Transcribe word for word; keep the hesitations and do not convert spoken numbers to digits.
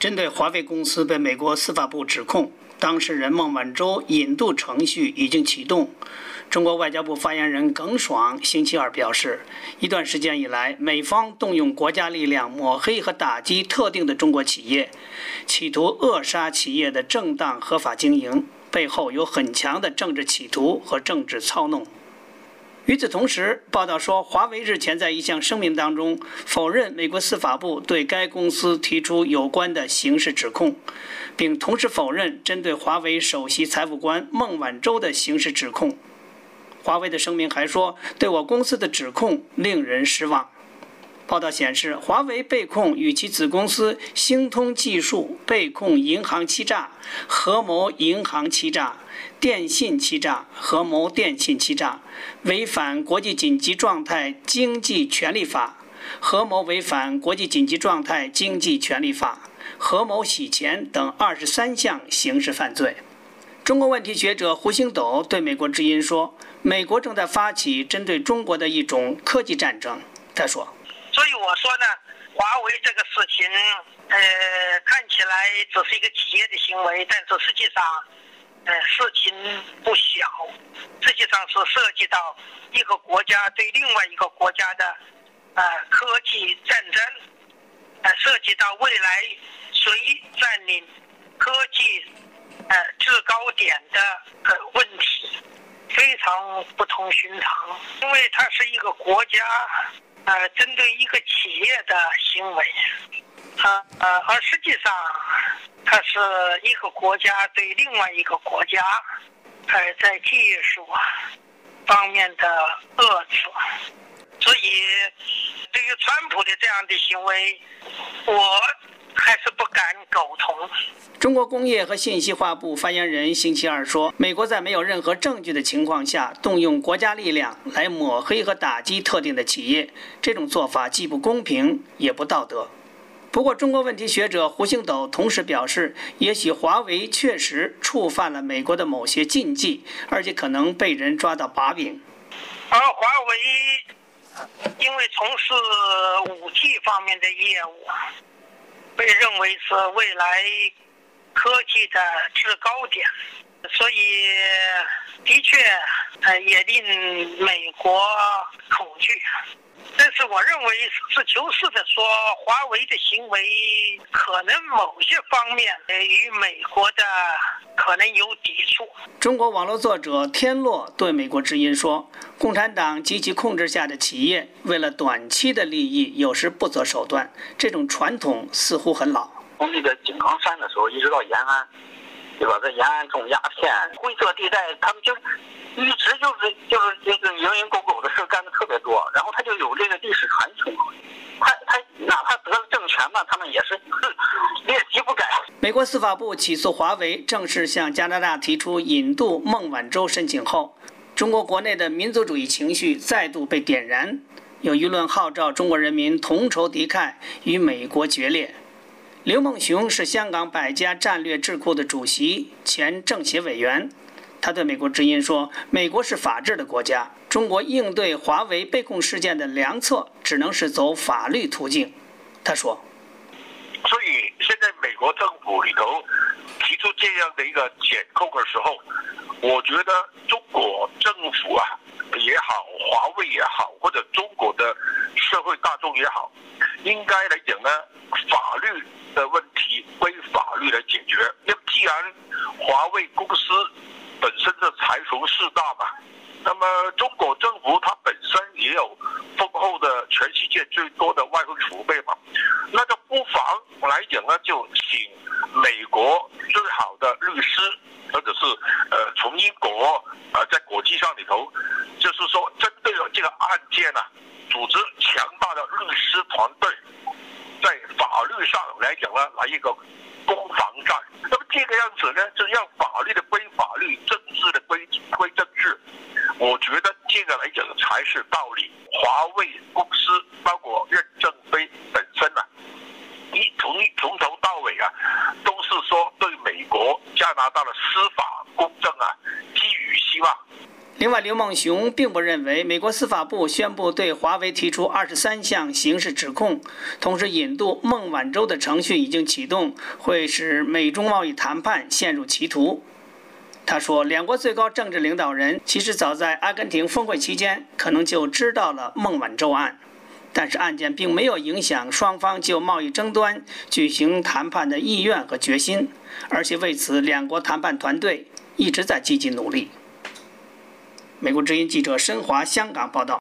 针对华为公司被美国司法部指控，当事人孟晚舟引渡程序已经启动。中国外交部发言人耿爽星期二表示，一段时间以来，美方动用国家力量抹黑和打击特定的中国企业，企图扼杀企业的正当合法经营，背后有很强的政治企图和政治操弄。与此同时，报道说，华为日前在一项声明当中否认美国司法部对该公司提出有关的刑事指控，并同时否认针对华为首席财务官孟晚舟的刑事指控。华为的声明还说，对我公司的指控令人失望。报道显示，华为被控与其子公司星通技术被控银行欺诈、合谋银行欺诈、电信欺诈、合谋电信欺诈、违反国际紧急状态经济权利法、合谋违反国际紧急状态经济权利法、合谋洗钱等二十三项刑事犯罪。中国问题学者胡星斗对美国之音说，美国正在发起针对中国的一种科技战争。他说， 所以我说呢，华为这个事情，呃，看起来只是一个企业的行为，但是实际上，呃，事情不小，实际上是涉及到一个国家对另外一个国家的，呃，科技战争，呃，涉及到未来谁占领科技，呃，制高点的呃问题，非常不同寻常，因为它是一个国家。呃，针对一个企业的行为，呃呃，而实际上，它是一个国家对另外一个国家，呃，在技术方面的遏制。所以，对于川普的这样的行为，我还是不敢苟同。 中国工业和信息化部发言人星期二说，美国在没有任何证据的情况下动用国家力量来抹黑和打击特定的企业，这种做法既不公平也不道德。不过，中国问题学者胡星斗同时表示，也许华为确实触犯了美国的某些禁忌，而且可能被人抓到把柄。 而华为因为从事五 G 方面的业务，被认为是未来科技的制高点，所以的确呃也令美国恐惧。但是我认为实事求是的说，华为的行为可能某些方面与美国的可能有抵触。 中国网络作者天洛对美国之音说，共产党及其控制下的企业为了短期的利益有时不择手段，这种传统似乎很老。 从那个井冈山的时候一直到延安，对吧？在延安种鸦片灰色地带，他们就一直就是就是这个蝇营狗苟的事干的特别多，然后他就有这个历史传承。他他哪怕得了政权嘛，他们也是劣迹不改。 美国司法部起诉华为，正式向加拿大提出引渡孟晚舟申请后，中国国内的民族主义情绪再度被点燃，有舆论号召中国人民同仇敌忾，与美国决裂。刘梦熊是香港百家战略智库的主席，前政协委员。他对美国之音说，美国是法治的国家，中国应对华为被控事件的良策只能是走法律途径。他说， 所以现在美国政府里头提出这样的一个检控的时候，我觉得中国政府啊也好，华为也好，或者中国的社会大众也好，应该来讲呢，法律的问题归法律来解决。因为既然华为公司本身是财雄势大嘛，那么中国政府它本身也有丰厚的全世界最多的外汇储备嘛，那就不妨来讲呢，就请美国最好的律师，或者是呃从英国呃在国际上里头，就是说针对了这个案件呢、啊，组织强大的律师团队，在法律上来讲呢，来一个攻防战。那么这个样子呢，就让法律的归法律，政治的归归政治。我觉得这个来讲才是道理。华为公司包括任正非本身啊，一从从头到尾啊，都是说对美国、加拿大的司法公正啊寄予希望。 另外，刘梦熊并不认为美国司法部宣布对华为提出二十三项刑事指控，同时引渡孟晚舟的程序已经启动，会使美中贸易谈判陷入歧途。他说，两国最高政治领导人其实早在阿根廷峰会期间可能就知道了孟晚舟案，但是案件并没有影响双方就贸易争端举行谈判的意愿和决心，而且为此两国谈判团队一直在积极努力。美国之音记者申华香港报道。